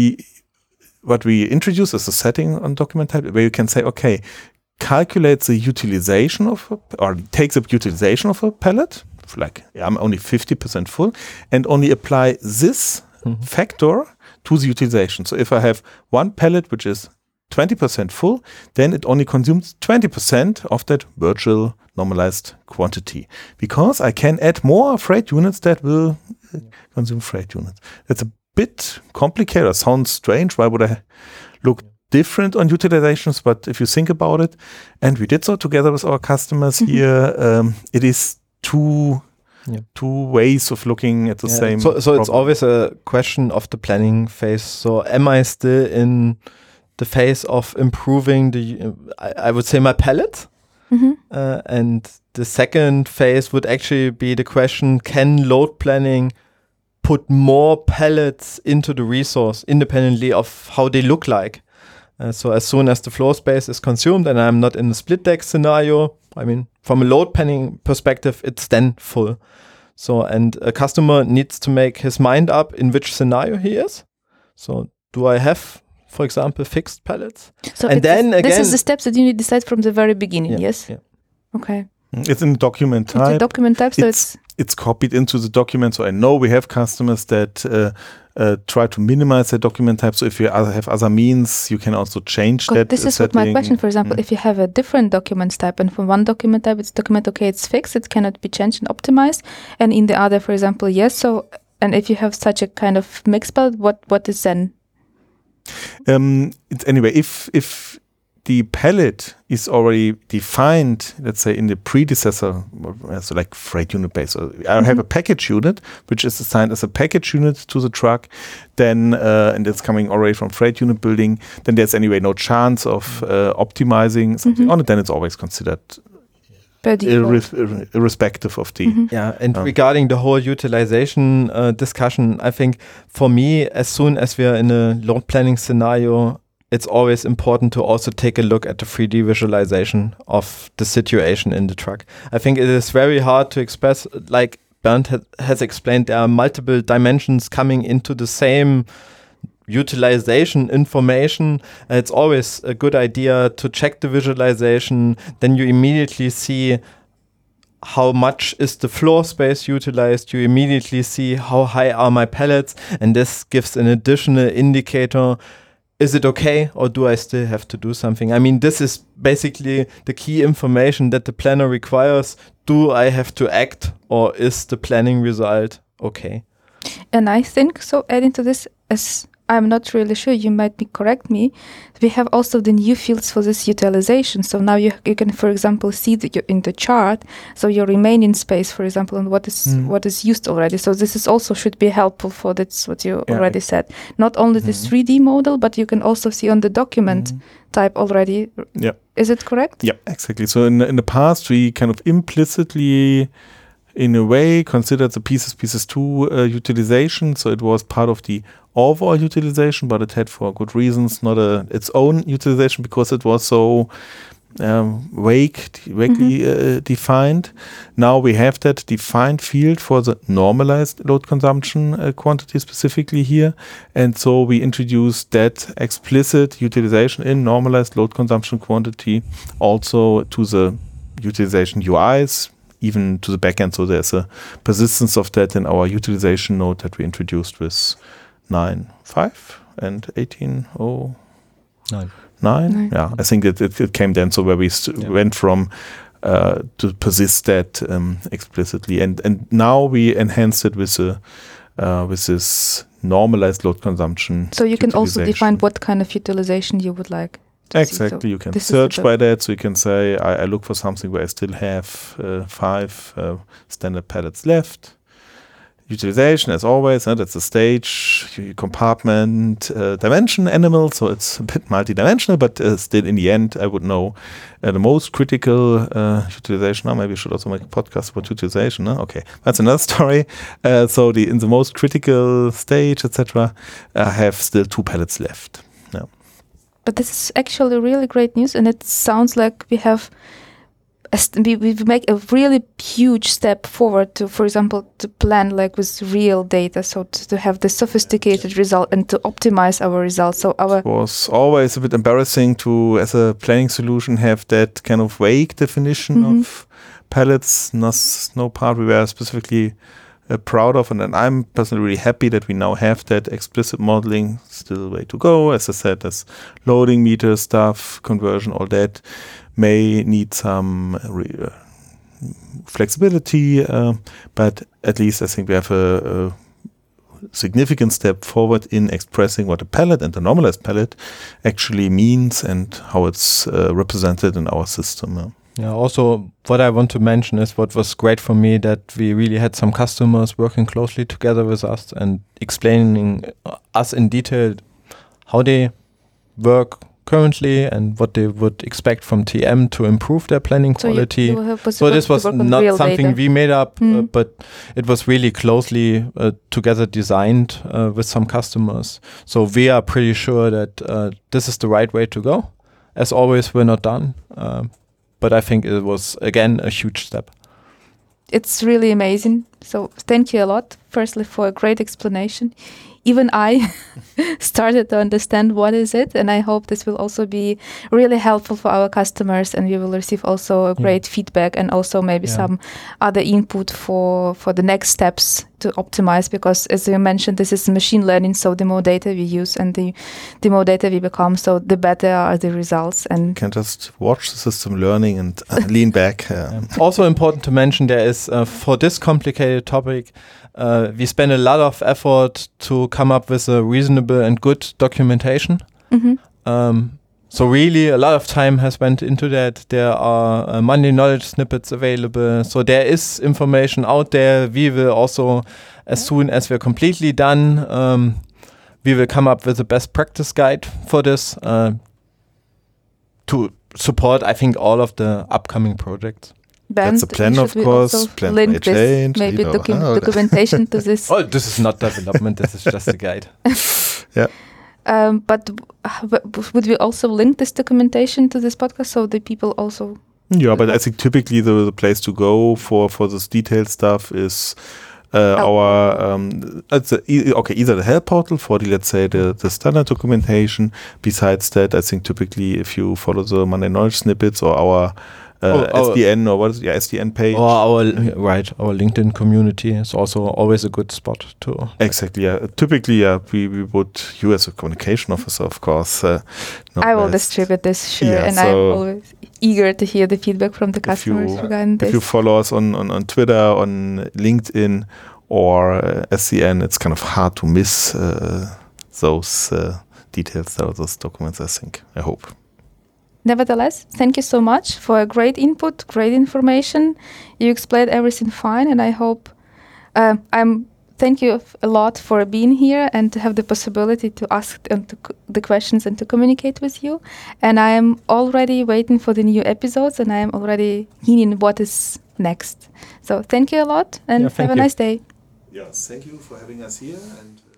what we introduce is a setting on document type where you can say, okay, calculate the utilization or take the utilization of a pellet, like I'm only 50% full, and only apply this factor to the utilization. So if I have one pellet which is 20% full, then it only consumes 20% of that virtual normalized quantity, because I can add more freight units that will consume freight units. That's a bit complicated. Sounds strange. Why would I look different on utilizations? But if you think about it, and we did so together with our customers here, it is two ways of looking at the same. So it's always a question of the planning phase. So am I still in the phase of improving I would say my pallet? And the second phase would actually be the question, can load planning put more pallets into the resource independently of how they look like? So as soon as the floor space is consumed and I'm not in a split deck scenario, I mean, from a load planning perspective, it's then full. So, and a customer needs to make his mind up in which scenario he is. So do I have, for example, fixed pallets? So and then again, this is the steps that you need to decide from the very beginning, yes? Yeah. Okay. It's in document type. It's a document type, so it's copied into the document. So I know we have customers that try to minimize their document type. So if you have other means, you can also change that. This is what my question, for example, if you have a different document type, and from one document type it's document, okay, it's fixed, it cannot be changed and optimized, and in the other, for example, yes. So, and if you have such a kind of mixed palette, what is then? It's anyway, if the palette is already defined, let's say in the predecessor, so like freight unit base, so I have a package unit which is assigned as a package unit to the truck, then and it's coming already from freight unit building, then there's anyway no chance of optimizing something on it. Then it's always considered irrespective of the and regarding the whole utilization discussion, I think for me, as soon as we are in a load planning scenario, it's always important to also take a look at the 3D visualization of the situation in the truck. I think it is very hard to express, like Bernd has explained, there are multiple dimensions coming into the same utilization information. It's always a good idea to check the visualization. Then you immediately see how much is the floor space utilized. You immediately see how high are my pallets. And this gives an additional indicator. Is it okay, or do I still have to do something? I mean, this is basically the key information that the planner requires. Do I have to act, or is the planning result okay? And I think, so adding to this, as I'm not really sure, you might correct me, we have also the new fields for this utilization. So now you can, for example, see in the chart, so your remaining space, for example, and what is used already. So this is also should be helpful for that's what you already said. Not only the 3D model, but you can also see on the document type already. Yeah. Is it correct? Yeah, exactly. So in the past, we kind of implicitly, in a way, considered the pieces 2 utilization. So it was part of the overall utilization, but it had, for good reasons, not its own utilization, because it was so vaguely defined. Now we have that defined field for the normalized load consumption quantity specifically here, and so we introduced that explicit utilization in normalized load consumption quantity also to the utilization UIs, even to the backend. So there's a persistence of that in our utilization node that we introduced with 1895 and 1809. Nine. Yeah, I think it came then. So where we went from to persist that explicitly, and now we enhanced it with this normalized load consumption. So you can also define what kind of utilization you would like. Exactly, so you can search by that. So you can say, I look for something where I still have 5 standard pallets left. Utilization, as always, that's the stage, compartment, dimension, animal. So it's a bit multidimensional, but still in the end, I would know the most critical utilization. Maybe I should also make a podcast about utilization. Okay, that's another story. So in the most critical stage, etc., I have still 2 pallets left. Yeah. But this is actually really great news, and it sounds like we make a really huge step forward to, for example, to plan like with real data, so to have the sophisticated result and to optimize our results. So it was always a bit embarrassing to, as a planning solution, have that kind of vague definition of pallets. No part we were specifically proud of, and I'm personally really happy that we now have that explicit modeling. Still a way to go, as I said, as loading meter stuff, conversion, all that may need some flexibility, but at least I think we have a significant step forward in expressing what a pallet and a normalized pallet actually means and how it's represented in our system. Yeah, also what I want to mention is what was great for me, that we really had some customers working closely together with us and explaining us in detail how they work currently and what they would expect from TM to improve their planning quality. So this was not something we made up, but it was really closely together designed with some customers. So we are pretty sure that this is the right way to go. As always, we're not done. But I think it was, again, a huge step. It's really amazing. So thank you a lot, firstly, for a great explanation. Even I started to understand what is it, and I hope this will also be really helpful for our customers, and we will receive also a great feedback and also maybe some other input for the next steps to optimize, because as you mentioned, this is machine learning, so the more data we use and the more data we become, so the better are the results. And you can just watch the system learning and lean back. Also important to mention, there is, for this complicated topic, we spend a lot of effort to come up with a reasonable and good documentation. So really a lot of time has went into that. There are Monday knowledge snippets available. So there is information out there. We will also, as soon as we're completely done, we will come up with a best practice guide for this to support, I think, all of the upcoming projects. That's a plan, of course. Plan may change. Maybe documentation to this. Oh, this is not development. This is just a guide. Yeah. But would we also link this documentation to this podcast so the people also? Yeah, but I think typically the place to go for this detailed stuff is either the help portal for the, let's say, the standard documentation. Besides that, I think typically if you follow the Monday knowledge snippets or our SDN or what is SDN page. Or our LinkedIn community is also always a good spot to. Exactly. Yeah. Typically, we would, you as a communication officer, of course. I will distribute this, sure, and I'm always eager to hear the feedback from the customers regarding this. If you follow us on Twitter, on LinkedIn, or SDN, it's kind of hard to miss those details, those documents, I think. I hope. Nevertheless, thank you so much for a great input, great information. You explained everything fine, and I hope thank you a lot for being here and to have the possibility to ask the questions and to communicate with you. And I am already waiting for the new episodes, and I am already hearing what is next. So thank you a lot, and have a nice day. Yes, thank you for having us here. And